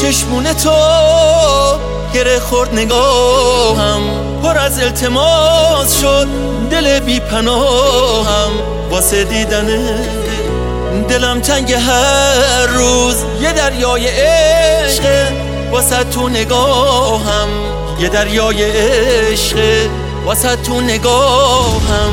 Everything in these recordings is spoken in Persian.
چشمون تو گره خورد نگاهم، پر از التماس شد دل بی پناهم. واسه دیدن دلم تنگ هر روز، یه دریای عشق واسه تو نگاهم، یه دریای عشق واسه تو نگاهم.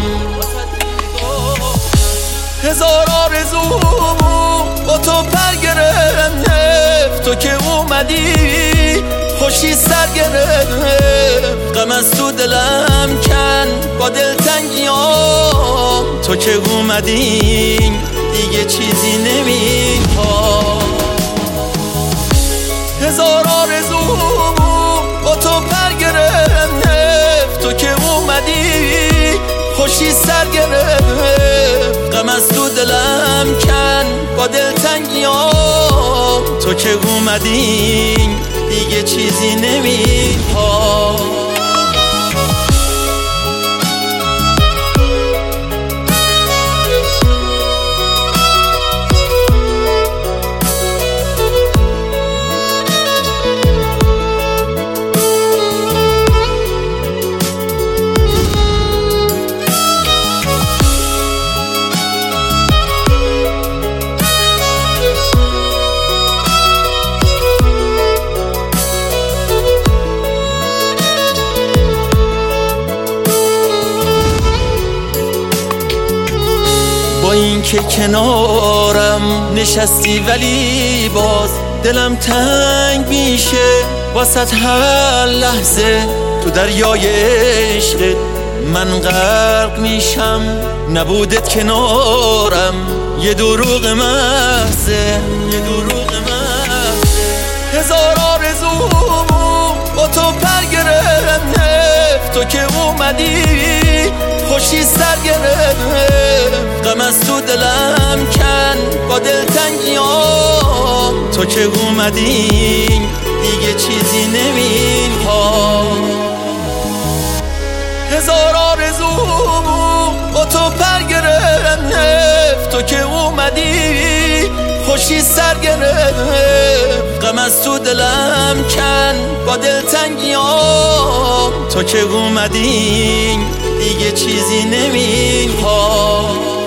هزار آرزو با تو پر گرفت، تو که اومدی خوشی سر گرفت. غم از تو دلم کن با دلتنگیام، تو که اومدی دیگه چیزی نمیخوام. هزار آرزو با تو پر گرفت، تو که اومدی خوشی سر گرفت. غم از تو دلم کن با دلتنگیام، تو که اومدی دیگه چیزی نمیخوام. با این که کنارم نشستی ولی باز دلم تنگ میشه واسه هر لحظه. تو دریای عشقت من غرق میشم، نبودت کنارم یه دروغ محضه، یه دروغ محضه. هزار آرزو با تو پر گرفت، تو که اومدی خوشی سر گرفت. غم از تو دلم کن با دلتنگیام، تو که اومدی دیگه چیزی نمیخوام. هزار آرزو با تو پر گرفت، تو که اومدی خوشی سر گرفت. غم از تو دلم کن با دلتنگیام، تو که اومدی دیگه چیزی نمیخوام.